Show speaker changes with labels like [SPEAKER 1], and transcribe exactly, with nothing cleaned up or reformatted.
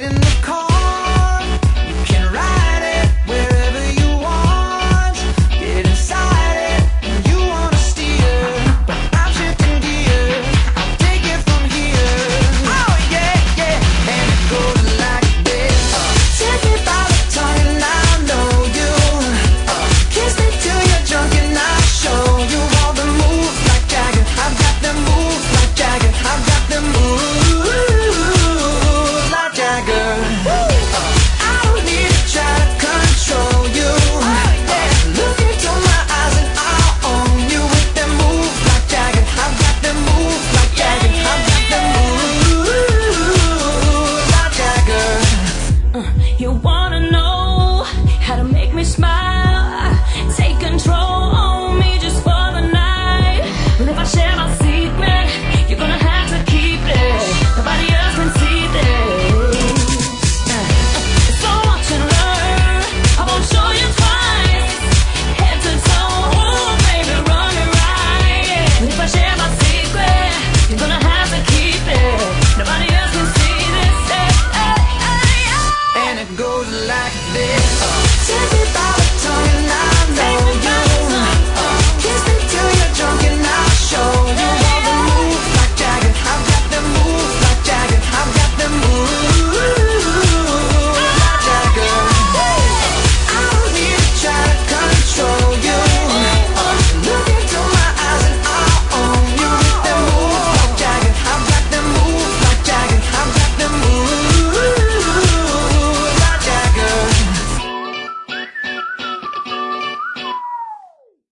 [SPEAKER 1] Get in the car, you can ride it wherever you want. Get inside it when you wanna steer, but I'm shifting gears, I'll take it from here. Oh yeah, yeah, and it goes like this. uh, Take me by the tongue and I'll know you. uh, Kiss me till you're drunk and I'll show you all the moves like Jagger. I've got them moves like Jagger. I've got them moves like Jagger. I don't need to try to control you. Look into my eyes and I'll own you with them moves like Jagger. I've got them moves like Jagger. I've got them moves like Jagger.
[SPEAKER 2] You want